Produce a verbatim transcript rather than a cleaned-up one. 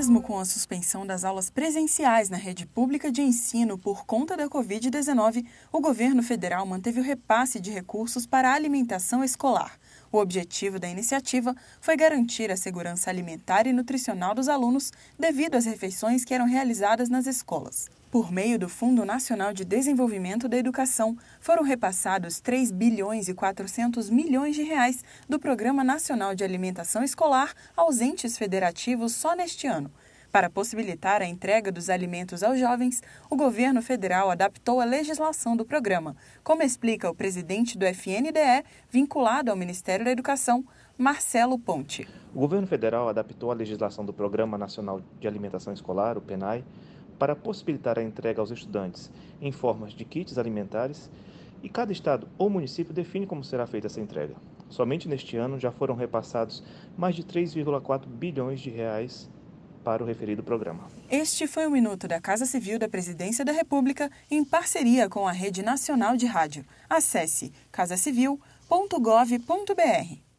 Mesmo com a suspensão das aulas presenciais na rede pública de ensino por conta da covid dezenove, o governo federal manteve o repasse de recursos para a alimentação escolar. O objetivo da iniciativa foi garantir a segurança alimentar e nutricional dos alunos devido às refeições que eram realizadas nas escolas. Por meio do Fundo Nacional de Desenvolvimento da Educação, foram repassados três bilhões e quatrocentos milhões de reais do Programa Nacional de Alimentação Escolar aos entes federativos só neste ano. Para possibilitar a entrega dos alimentos aos jovens, o governo federal adaptou a legislação do programa, como explica o presidente do F N D E, vinculado ao Ministério da Educação, Marcelo Ponte. O governo federal adaptou a legislação do Programa Nacional de Alimentação Escolar, o PENAE, para possibilitar a entrega aos estudantes em formas de kits alimentares, e cada estado ou município define como será feita essa entrega. Somente neste ano já foram repassados mais de três vírgula quatro bilhões de reais para o referido programa. Este foi o Minuto da Casa Civil da Presidência da República em parceria com a Rede Nacional de Rádio. Acesse casa civil ponto gov ponto br.